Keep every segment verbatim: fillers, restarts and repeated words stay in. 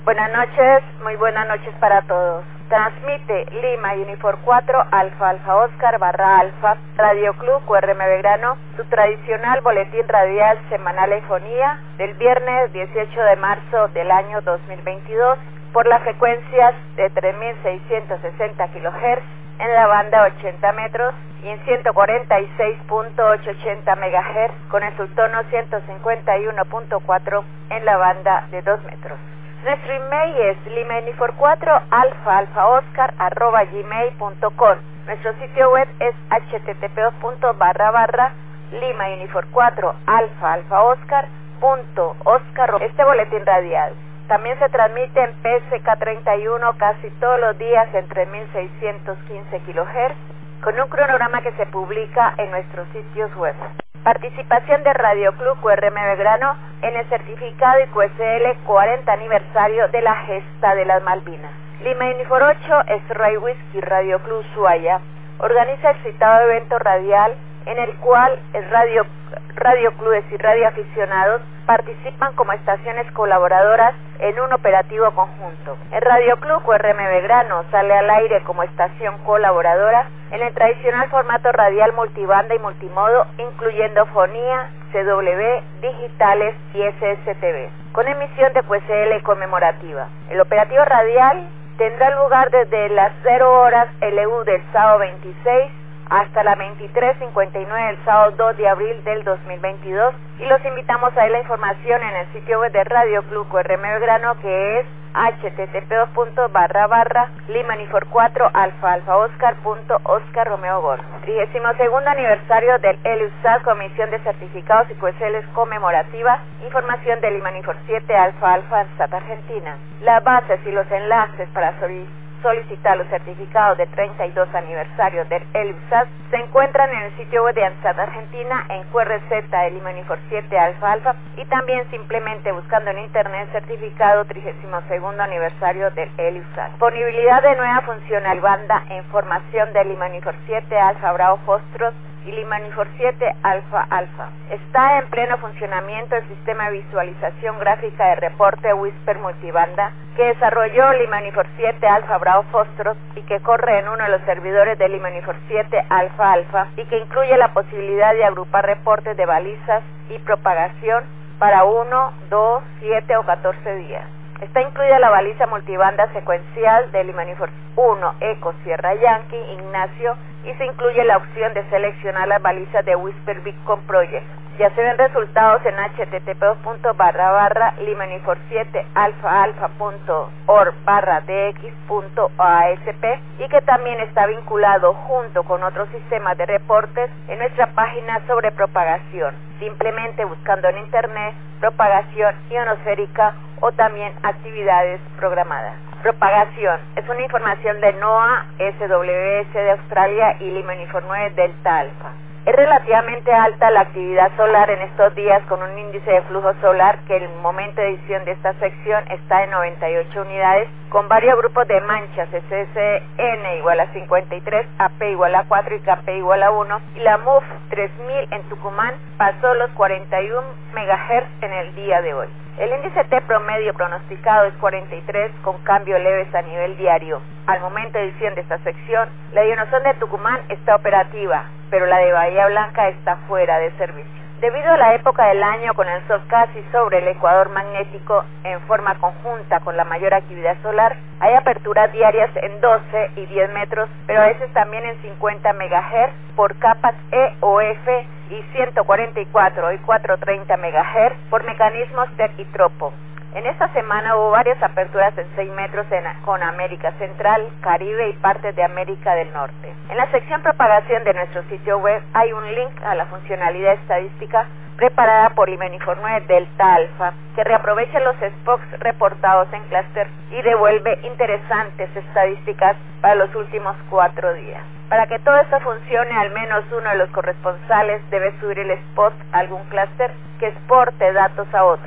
Buenas noches, muy buenas noches para todos. Transmite Lima Unifor cuatro Alfa Alfa Oscar barra Alfa Radio Club Q R M Belgrano, su tradicional boletín radial semanal Infonía del viernes dieciocho de marzo del año dos mil veintidós por las frecuencias de tres mil seiscientos sesenta kilohertz en la banda ochenta metros y en ciento cuarenta y seis punto ochocientos ochenta megahertz con el subtono ciento cincuenta y uno punto cuatro en la banda de dos metros. Nuestro email es lima unifor cuatro alfa alfa oscar arroba gmail punto com. Nuestro sitio web es h t t p dos punto barra barra lima unifor cuatro alfa alfa oscar punto oscar. Este boletín radial también se transmite en P S K treinta y uno casi todos los días en tres mil seiscientos quince kilohertz con un cronograma que se publica en nuestros sitios web. Participación de Radio Club Q R M Belgrano en el certificado I Q S L cuarenta aniversario de la gesta de las Malvinas. Lima Unifor ocho es Ray Whisky Radio Club Ushuaia. Organiza el citado evento radial en el cual el radio, radio clubes y radioaficionados participan como estaciones colaboradoras en un operativo conjunto. El Radio Club Q R M Belgrano sale al aire como estación colaboradora en el tradicional formato radial multibanda y multimodo, incluyendo fonía, C W, digitales y S S T V, con emisión de Q S L conmemorativa. El operativo radial tendrá lugar desde las cero horas L U del sábado veintiséis hasta las veintitrés cincuenta y nueve del sábado dos de abril del dos mil veintidós, y los invitamos a ver la información en el sitio web de Radio Club Q R M Belgrano, que es h t t p dos punto barra barra lima unifor cuatro alfa alfa oscar punto oscar romeo golf. trigésimo segundo aniversario del L U S A D, Comisión de Certificados y Q S L conmemorativa, información de Lima Unifor siete alfa alfa ANSAT Argentina. Las bases y los enlaces para solicitar solicitar los certificados de treinta y dos aniversario del L U S A D se encuentran en el sitio web de ANSAT Argentina en Q R Z de Lima Unifor siete alfa alfa y también simplemente buscando en internet certificado trigésimo segundo aniversario del L U S A D. Disponibilidad de nueva funcionalidad banda en formación de Lima Unifor siete alfa Bravo Foxtrot y Lima Unifor siete alfa alfa. Está en pleno funcionamiento el sistema de visualización gráfica de reporte Whisper multibanda que desarrolló Lima Unifor siete alfa Bravo Foxtrot y que corre en uno de los servidores de Lima Unifor siete alfa alfa y que incluye la posibilidad de agrupar reportes de balizas y propagación para uno, dos, siete o catorce días. Está incluida la baliza multibanda secuencial de Lima Unifor uno Eco Sierra Yankee Ignacio y se incluye la opción de seleccionar las balizas de Whisper Bitcoin Project. Ya se ven resultados en h t t p dos punto barra barra lima unifor siete alfa alfa punto org barra d x punto a s p y que también está vinculado junto con otros sistemas de reportes en nuestra página sobre propagación, simplemente buscando en internet propagación ionosférica o también actividades programadas. Propagación es una información de NOAA, S W S de Australia y Lima Unifor nueve Delta Alfa. Es relativamente alta la actividad solar en estos días con un índice de flujo solar que en el momento de edición de esta sección está en noventa y ocho unidades con varios grupos de manchas, S S N igual a cincuenta y tres, A P igual a cuatro y K P igual a uno, y la M U F tres mil en Tucumán pasó los cuarenta y uno megahertz en el día de hoy. El índice T promedio pronosticado es cuarenta y tres con cambios leves a nivel diario. Al momento de edición de esta sección, la ionosonda de Tucumán está operativa, pero la de Bahía Blanca está fuera de servicio. Debido a la época del año con el sol casi sobre el ecuador magnético en forma conjunta con la mayor actividad solar, hay aperturas diarias en doce y diez metros, pero a veces también en cincuenta megahertz por capas E o F y ciento cuarenta y cuatro y cuatrocientos treinta megahertz por mecanismos T E C y Tropo. En esta semana hubo varias aperturas en seis metros en, con América Central, Caribe y partes de América del Norte. En la sección propagación de nuestro sitio web hay un link a la funcionalidad estadística preparada por Lima Unifor nueve Delta Alfa, que reaprovecha los spots reportados en clúster y devuelve interesantes estadísticas para los últimos cuatro días. Para que todo esto funcione, al menos uno de los corresponsales debe subir el spot a algún clúster que exporte datos a otros.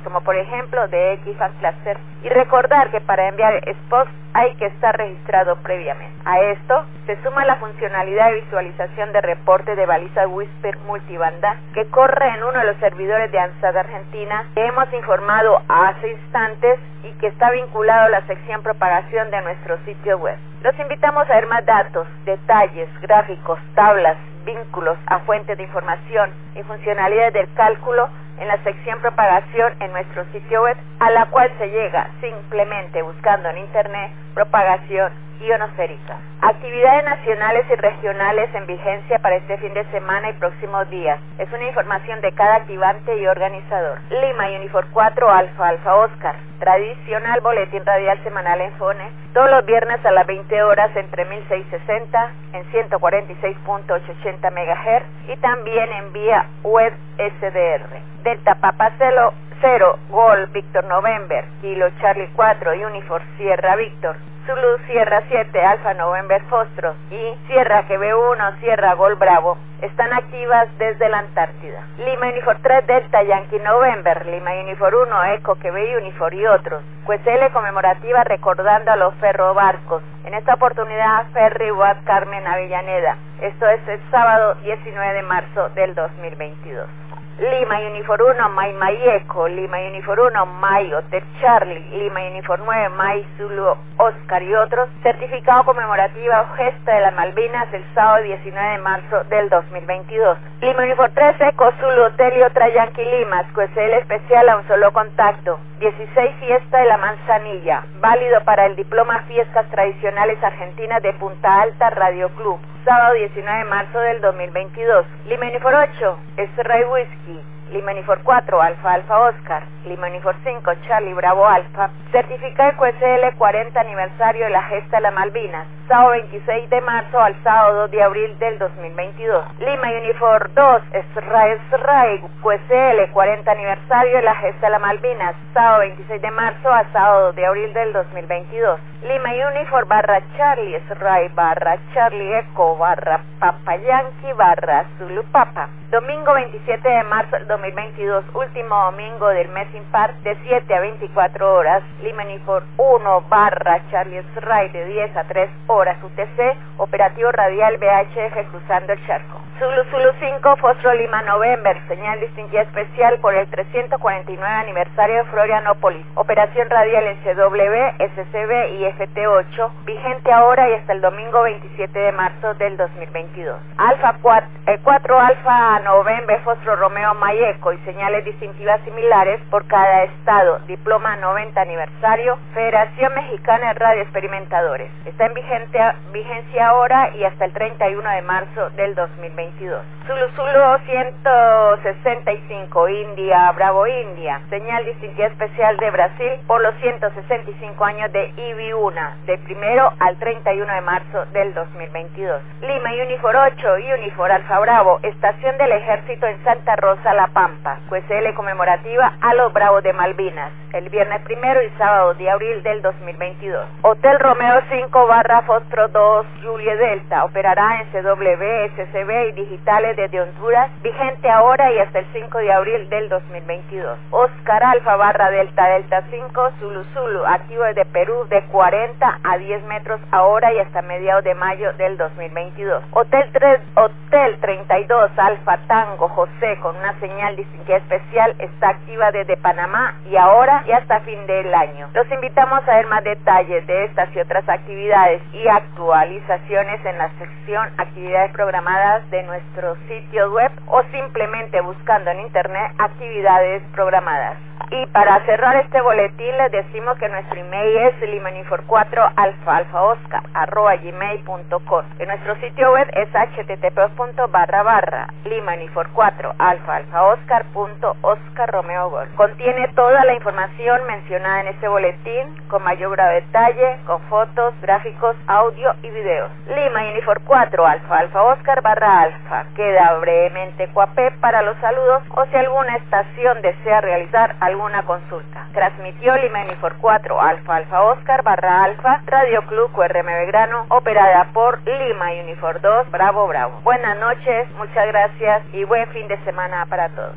como por ejemplo de X Fan Cluster, y recordar que para enviar spots hay que estar registrado previamente. A esto se suma la funcionalidad de visualización de reporte de baliza Whisper multibanda que corre en uno de los servidores de ANSAT Argentina, que hemos informado hace instantes y que está vinculado a la sección propagación de nuestro sitio web. Los invitamos a ver más datos, detalles, gráficos, tablas, vínculos a fuentes de información y funcionalidades del cálculo en la sección propagación en nuestro sitio web, a la cual se llega simplemente buscando en internet propagación ionosférica. Actividades nacionales y regionales en vigencia para este fin de semana y próximos días. Es una información de cada activante y organizador. Lima Unifor cuatro Alfa Alfa Oscar. Tradicional boletín radial semanal en Fone. Todos los viernes a las veinte horas entre mil seiscientos sesenta en ciento cuarenta y seis punto ochocientos ochenta megahertz y también en vía web S D R. Delta Papa Celo cero Gol Víctor November Kilo Charlie cuatro Unifor Sierra Víctor Zulu Sierra siete Alfa November Fostro y Sierra G B uno Sierra Gol Bravo están activas desde la Antártida. Lima Unifor tres Delta Yankee November, Lima Unifor uno Eco Q B Unifor y otros. Q S L conmemorativa recordando a los ferrobarcos. En esta oportunidad Ferry Boat Carmen Avellaneda. Esto es el sábado diecinueve de marzo del dos mil veintidós. Lima Unifor uno May May Eco, Lima Unifor uno May Hotel Charlie, Lima Unifor nueve May Zulu Oscar y otros, certificado conmemorativo Gesta de las Malvinas el sábado diecinueve de marzo del dos mil veintidós. Lima Unifor tres Eco Zulu Hotel y otra Yankee Limas, Q S L especial a un solo contacto, dieciséis Fiesta de la Manzanilla, válido para el diploma Fiestas Tradicionales Argentinas de Punta Alta Radio Club, sábado diecinueve de marzo del dos mil veintidós. Lima Unifor ocho S-Ray Whisky, Lima Unifor cuatro Alfa Alfa Oscar, Lima Unifor cinco Charlie Bravo Alfa, certificado de Q S L cuarenta aniversario de la Gesta de las Malvinas, sábado veintiséis de marzo al sábado dos de abril del dos mil veintidós. Lima Unifor dos S-Ray S-Ray Q S L cuarenta aniversario de la Gesta de las Malvinas, sábado veintiséis de marzo al sábado dos de abril del dos mil veintidós. Lima Unifor barra Charlie S-Ray barra Charlie Eco barra Papa Yankee barra Zulu Papa, domingo veintisiete de marzo del dos mil veintidós, último domingo del mes impar, de siete a veinticuatro horas. Lima Unifor uno barra Charlie S-Ray de diez a tres horas U T C, operativo radial V H F cruzando el charco. Zulu Zulu cinco Fostro Lima November, señal distintiva especial por el trescientos cuarenta y nueve aniversario de Florianópolis, operación radial en C W, S C B y F T ocho, vigente ahora y hasta el domingo veintisiete de marzo del dos mil veintidós. Alfa cuatro, eh, cuatro Alfa November Fostro Romeo Mayeco y señales distintivas similares por cada estado, diploma noventa aniversario, Federación Mexicana de Radio Experimentadores. Está en vigente, vigencia ahora y hasta el treinta y uno de marzo del dos mil veintidós. Zulu Zulu ciento sesenta y cinco India Bravo India, señal distintiva especial de Brasil por los ciento sesenta y cinco años de I B I U N A, de primero al treinta y uno de marzo del dos mil veintidós. Lima Unifor ocho Unifor Alfa Bravo, estación del ejército en Santa Rosa La Pampa, Q S L conmemorativa a los Bravos de Malvinas, el viernes primero y sábado de abril del dos mil veintidós. Hotel Romeo cinco barra Fostro dos Julie Delta, operará en C W, S C B y digitales desde Honduras, vigente ahora y hasta el cinco de abril del dos mil veintidós. Oscar Alfa barra Delta Delta cinco Zulu Zulu, activo desde Perú de cuarenta a diez metros ahora y hasta mediados de mayo del dos mil veintidós. Hotel tres, Hotel treinta y dos Alfa Tango José con una señal distintiva especial está activa desde Panamá y ahora y hasta fin del año. Los invitamos a ver más detalles de estas y otras actividades y actualizaciones en la sección actividades programadas de nuestro sitio web o simplemente buscando en internet actividades programadas. Y para cerrar este boletín les decimos que nuestro email es lima unifor cuatro alfa alfa oscar arroba gmail punto com. En nuestro sitio web es http punto barra barra lima unifor cuatro alfa alfa oscar punto oscar romeo gol. Contiene toda la información mencionada en este boletín con mayor grado de detalle, con fotos, gráficos, audio y videos. Lima Unifor cuatro alfa alfa oscar barra alfa. Queda brevemente Coapé para los saludos o si alguna estación desea realizar alguna consulta. Transmitió Lima Unifor cuatro alfa alfa oscar barra alfa Radio Club Q R M Belgrano, operada por Lima Unifor dos Bravo Bravo. Buenas noches, muchas gracias y buen fin de semana para todos.